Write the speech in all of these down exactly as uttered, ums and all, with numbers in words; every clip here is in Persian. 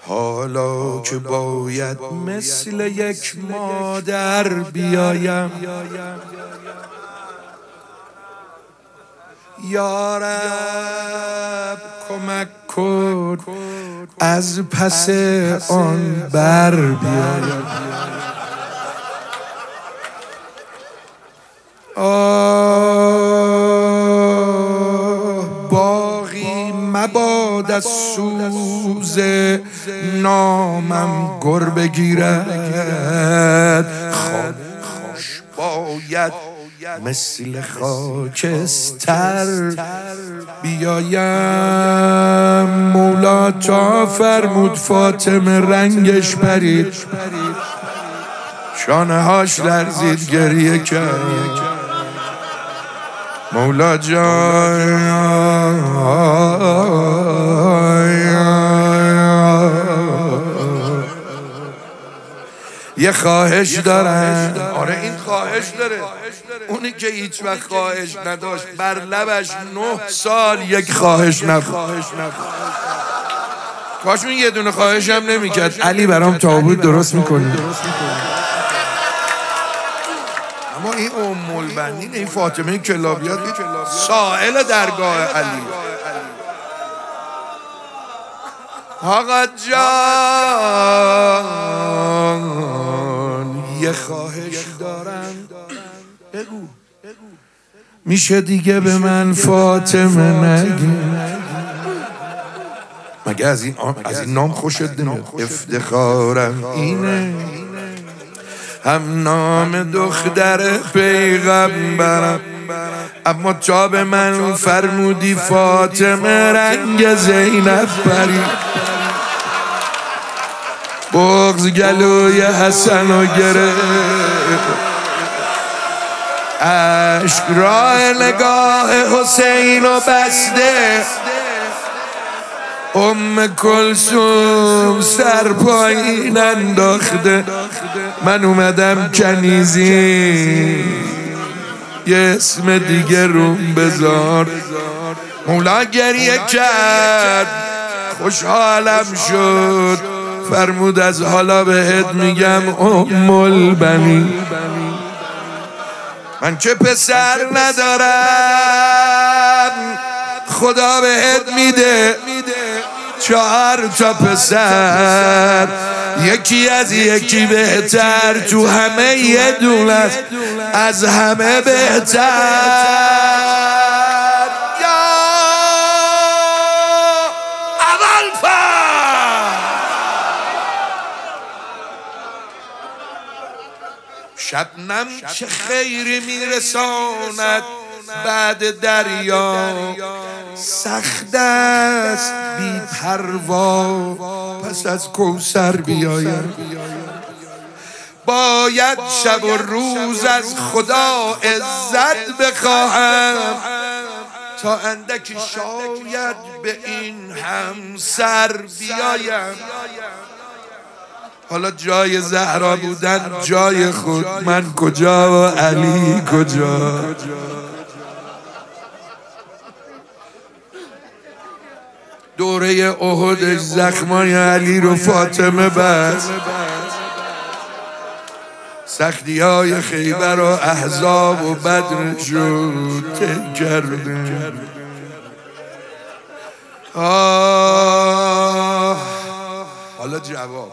حالا که باید مثل یک مادر بیایم، یا رب کمک کن از پس آن بر بیایم. آه باغی مباد از سوز نامم گر بگیرد، خاموش باید مثل خاکستر بیایم. مولا تا فرمود فاطمه رنگش پرید، شانه هاش لرزید گریه کرد. مولا جان یه خواهش دارن. آره این خواهش داره، اونی که هیچ وقت خواهش نداشت بر لبش نه سال یک خواهش نبود. کاش اون یه دونه خواهش هم نمیکرد. علی برام تابوت درست میکنی. اما این ام البنین، این فاطمه کلابیات سائل درگاه علی. آقا جان یه خواهش دارم، بگو میشه دیگه به من فاطمه نگی؟ مگه از این از این نام خوشت نمیاد؟ افتخارم اینه، هم نام دختر پیغمبرم، اما تا به من فرمودی فاطمه رنگ زینب پری. بغض گلوی حسن و گرفت، عشق راه نگاه حسین و بسته. ام کلثوم سر پایین انداخته، من اومدم کنیزی یه اسم دیگه روم بذار. مولا گریه کرد، خوشحالم شد، فرمود از حالا بهت میگم ام البنین. من که پسر ندارم، خدا بهت میده چهار تا پسر، یکی از یکی بهتر، تو همه یه دونه است از همه بهتر. یا ابوالفضل شبنم چه خیری میرساند بعد دریا، سخت است بی پروا پس از کوثر بیایم. باید شب و روز از خدا عزت بخواهم، تا اندکی شاید به این همسر بیایم. حالا جای زهرا بودن جای خود، من کجا و علی کجا؟ دوره احدش زخمای علی رو فاطمه بست، سختی های خیبر و احزاب و بدر شد طی کرده. آه حالا جواب.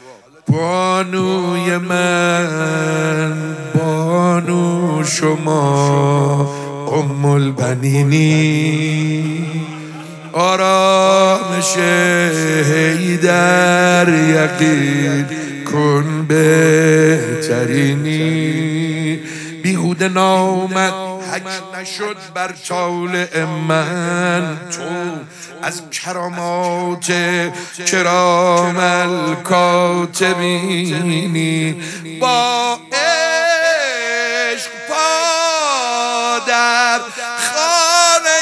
بانوی من بانو شما ام البنینی، آرامش حیدر یقین کن بهترینی. بیهوده نامد حج نشد بر طالع من، تو از کرامات کرام الکاتبینی. با عشق پا در خانه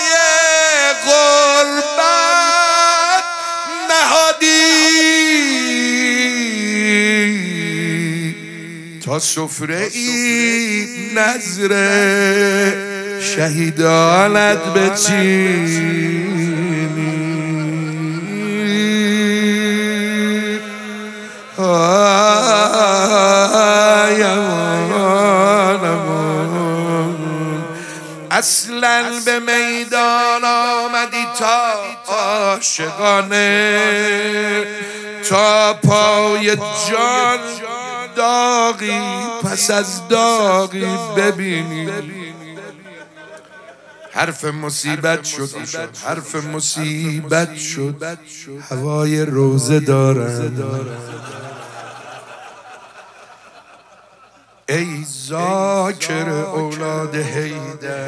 غربت نهادی، تا سفره ای نظر شهیدانت بچینی. اصلا به میدان آمدی تا عاشقانه، تا پای جان داغی پس از داغی ببینی. حرف مصیبت شد، حرف مصیبت شد، هوای روزه دارن. ای ذاکر اولاد حیدر،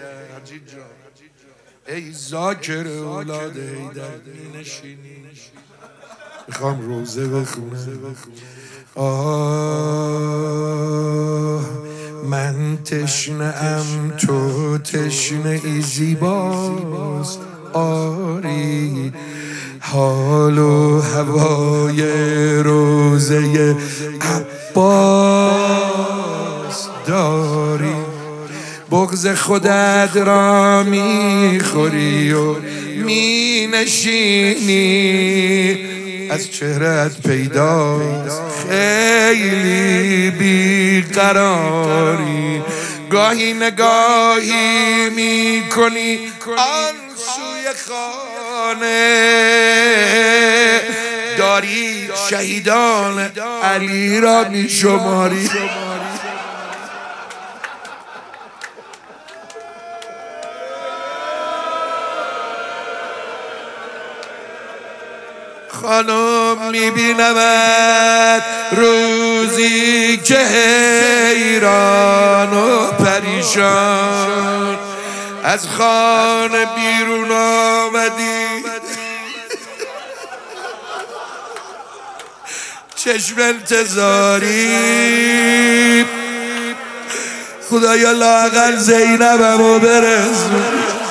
ای ذاکر اولاد حیدر، نشینی میخوام روزه بخونم. آه من تشنه‌ام تو تشنه ای زیباست، آری حال و هوای روزه عباس داری. بغض خودت را میخوری و مینشینی، از چهرت پیداست خیلی بیقراری. گاهی نگاهی میکنی آن سوی خانه، داری شهیدان علی را میشماری. خانم میبینمت روزی که حیران و پریشان از خانه بیرون آمدی، چشم انتظاری. خدایا لااقل زینبمو برسون.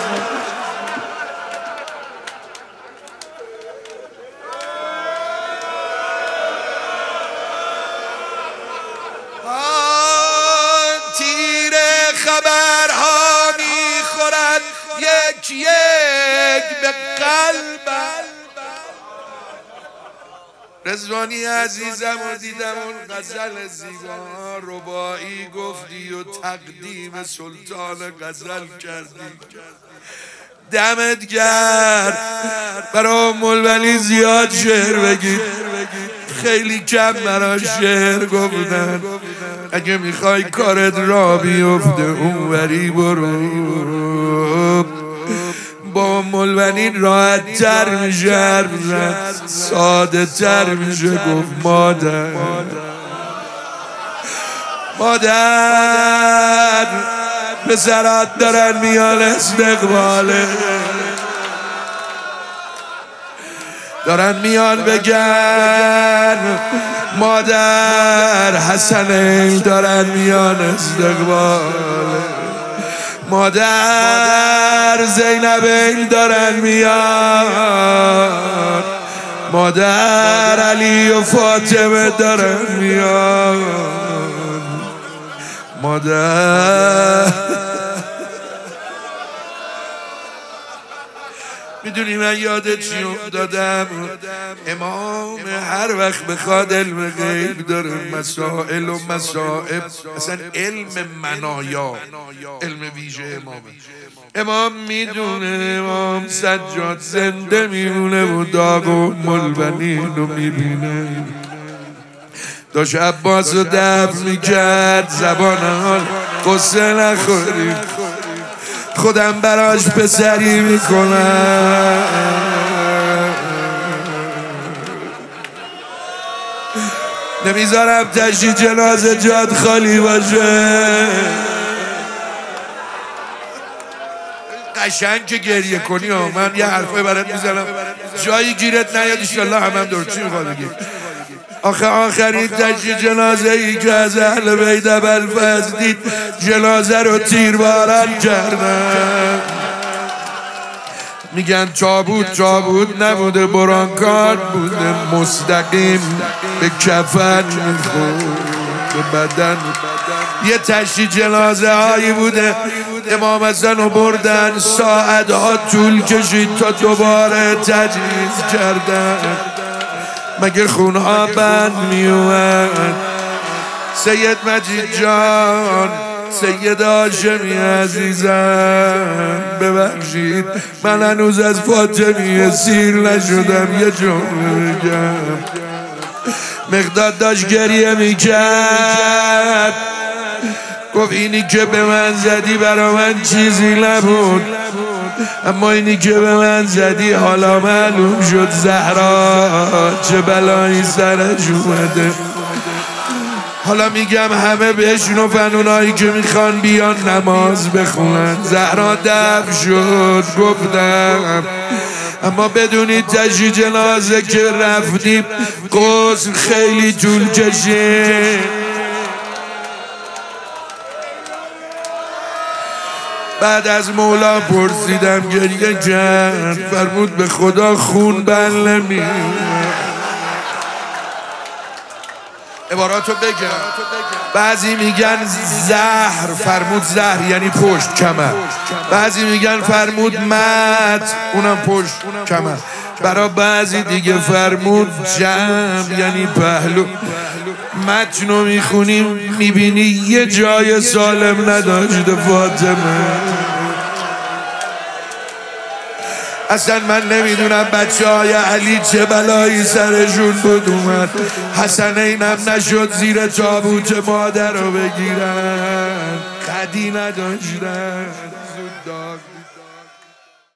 خبرها میخورد یک یک به قلبم. رضوانی عزیزم و دیدم اون غزل زیبا رباعی گفتی و تقدیم سلطان غزل کردی. دمت گرد. برای مولوی زیاد شعر بگید، خیلی کم برای شعر گفتن. اگه میخوای کارت را بیفته اونوری برو، با مولوی راحت تر میشه حرف زد، ساده تر میشه گفت مادر مادر پسرات دارن میان استقباله، دارن میان بگن مادر حسنین دارن میان استقباله، مادر زینبین دارن میان، مادر علی و فاطمه دارن میان، مادر. میدونی من یادت چی افتادم؟ امام هر وقت بخواد علم غیب داره، مسائل و مسائب، اصلا علم منایا علم ویژه امامه. امام میدونه امام سجاد زنده میمونه و داغ و ملبنین رو میبینه. داشت عباس رو دفع میکرد، زبان حال قصه نخوری، خودم براش پسری میکنم. نمیذارم تشییع جنازه جاد خالی باشه. قشنگ که گریه کنی ها. من یه حرفه برات میزنم جایی گیرت نیاد انشالله. هم هم دور چی میخواد بگی؟ آخه آخرین تشییع جنازه ای که از اهل بیت ابوالفضل دید، جنازه رو تیرباران کردن. میگن تابوت تابوت نبوده، برانکارد بوده، مستقیم به کفن میخورد به بدن. یه تشییع جنازه هایی بوده امام حسن رو بردن، ساعت ها طول کشید تا دوباره تجهیز کردن. مگه خونها بند میومد. سید مجید جان، سید هاشمی عزیزم، ببخشید من هنوز از فاطمیه سیر نشدم. یه جمله بگم. مقداد داشت گریه میکرد، گفت اینی که به من زدی برا من چیزی نبود، اما اینی که به من زدی حالا معلوم شد زهرا چه بلایی سرش اومده. حالا میگم همه بشنون، اونایی که میخوان بیان نماز بخونن. زهرا دفن شد گفتم، اما بدونید تشییع جنازه که رفتیم غسل خیلی طول کشید. بعد از مولا پرسیدم، گریه کرد، فرمود به خدا خون بل نمیومد. عباراتو بگم. بعضی میگن زهر، فرمود زهر یعنی پشت کمر. بعضی میگن فرمود مت، اونم پشت کمر. برا بعضی دیگه فرمود جمع یعنی پهلو. متنو میخونیم میبینی یه جای سالم نداشته فاطمه. اصلا من نمیدونم بچه های علی چه بلایی سرشون بود اومد. حسنینم نشد زیر تابوت مادر رو بگیرن، خدی نداشتن.